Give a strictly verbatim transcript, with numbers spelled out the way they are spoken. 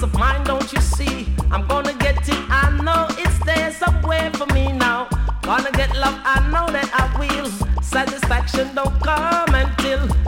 peace of mind, don't you see? I'm gonna get it, I know it's there somewhere for me now. Gonna get love, I know that I will. Satisfaction don't come until